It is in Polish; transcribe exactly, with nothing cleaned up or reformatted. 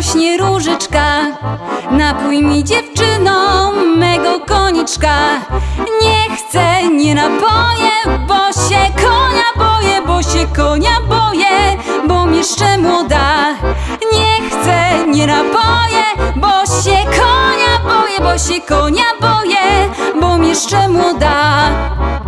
rośnie różyczka. Napój mi, dziewczyno, mego koniczka. Nie chcę, nie napoję, bo się konia boję, bo się konia boję, bo jeszcze młoda. Nie chcę, nie napoję, bo się konia boję, bo się konia boję, bo jeszcze młoda.